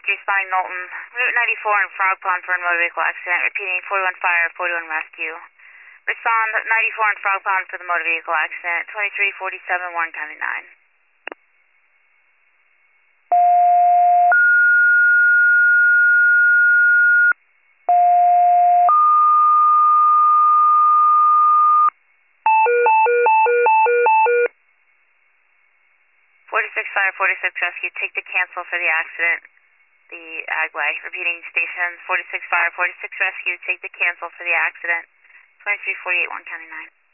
Rescue responding Knowlton. Route 94 in Frog Pond for a motor vehicle accident. Repeating 41 fire, 41 rescue. Respond 94 in Frog Pond for the motor vehicle accident. 2347 Warren County 9. 46 fire, 46 rescue. Take the cancel for the accident. The Agway. Repeating stations 46 fire, 46 rescue. Take the cancel for the accident. 2348 Warren County 9.